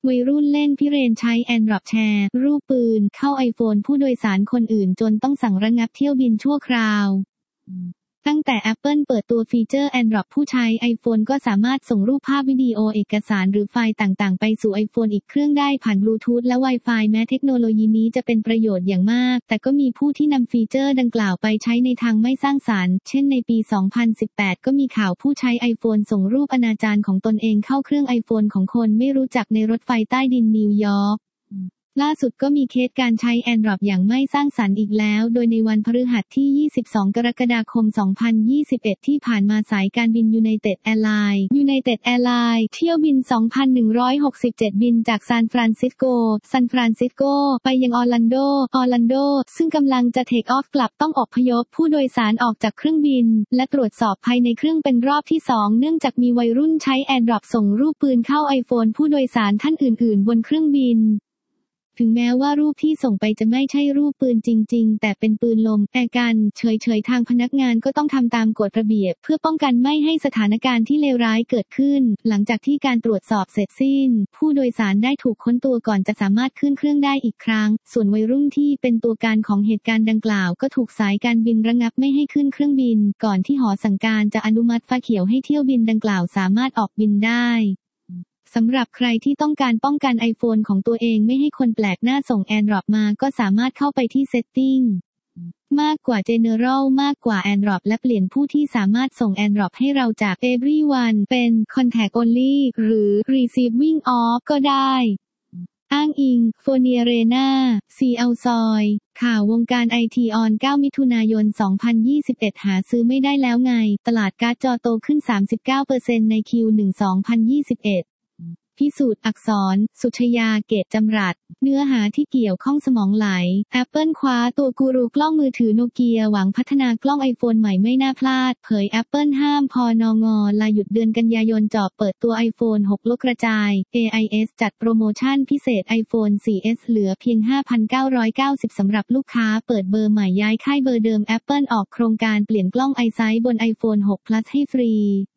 วัยรุ่นเล่นพิเรนใช้ AirDrop แชร์รูปปืนเข้า iPhone ผู้โดยสารคนอื่นจนต้องสั่งระงับเที่ยวบินชั่วคราวตั้งแต่ Apple เปิดตัวฟีเจอร์ AirDrop ผู้ใช้ iPhone ก็สามารถส่งรูปภาพวิดีโอเอกสารหรือไฟล์ต่างๆไปสู่ iPhone อีกเครื่องได้ผ่านบลูทูธและ Wi-Fi แม้เทคโนโลยีนี้จะเป็นประโยชน์อย่างมากแต่ก็มีผู้ที่นำฟีเจอร์ดังกล่าวไปใช้ในทางไม่สร้างสรรค์เช่นในปี 2018 ก็มีข่าวผู้ใช้ iPhone ส่งรูปอนาจารของตนเองเข้าเครื่อง iPhone ของคนไม่รู้จักในรถไฟใต้ดินนิวยอร์กล่าสุดก็มีเคสการใช้ AirDrop อย่างไม่สร้างสรรค์อีกแล้วโดยในวันพฤหัสที่ 22 กรกฎาคม 2021 ที่ผ่านมาสายการบิน United Airlines เที่ยวบิน 2,167 บินจากซานฟรานซิสโกไปยังออร์แลนโดซึ่งกำลังจะเทคออฟกลับต้องอพยพผู้โดยสารออกจากเครื่องบินและตรวจสอบภายในเครื่องเป็นรอบที่ 2 เนื่องจากมีวัยรุ่นใช้ AirDrop ส่งรูปปืนเข้า iPhone ผู้โดยสารท่านอื่นๆบนเครื่องบินถึงแม้ว่ารูปที่ส่งไปจะไม่ใช่รูปปืนจริงๆแต่เป็นปืนลมแอร์กันเฉยๆทางพนักงานก็ต้องทำตามกฎระเบียบเพื่อป้องกันไม่ให้สถานการณ์ที่เลวร้ายเกิดขึ้นหลังจากที่การตรวจสอบเสร็จสิ้นผู้โดยสารได้ถูกค้นตัวก่อนจะสามารถขึ้นเครื่องได้อีกครั้งส่วนวัยรุ่นที่เป็นตัวการของเหตุการณ์ดังกล่าวก็ถูกสายการบินระงับไม่ให้ขึ้นเครื่องบินก่อนที่หอสั่งการจะอนุมัติไฟเขียวให้เที่ยวบินดังกล่าวสามารถออกบินได้สำหรับใครที่ต้องการป้องกัน iPhone ของตัวเองไม่ให้คนแปลกหน้าส่ง AirDrop มาก็สามารถเข้าไปที่ Setting มากกว่า General มากกว่า AirDrop และเปลี่ยนผู้ที่สามารถส่ง AirDrop ให้เราจาก Everyone เป็น Contact Only หรือ Receiving Off ก็ได้อ้างอิง Fonierena ซีอัลซอยข่าววงการไอทีออน 9 มิถุนายน 2021 หาซื้อไม่ได้แล้วไงตลาดการ์ดจอโตขึ้น 39% ใน Q1 2021พิสูจน์อักษรสุชยาเกตจำรัดเนื้อหาที่เกี่ยวข้องสมองไหล Apple คว้าตัวกูรูกล้องมือถือโนเกียหวังพัฒนากล้อง iPhone ใหม่ไม่น่าพลาดเผย Apple ห้ามพนง.ลาหยุดเดือนกันยายนจ่อเปิดตัว iPhone 6 ลดกระจาย AIS จัดโปรโมชั่นพิเศษ iPhone 4S เหลือเพียง 5,990 สำหรับลูกค้าเปิดเบอร์ใหม่ย้ายค่ายเบอร์เดิม Apple ออกโครงการเปลี่ยนกล้อง iSight บน iPhone 6 Plus ให้ฟรี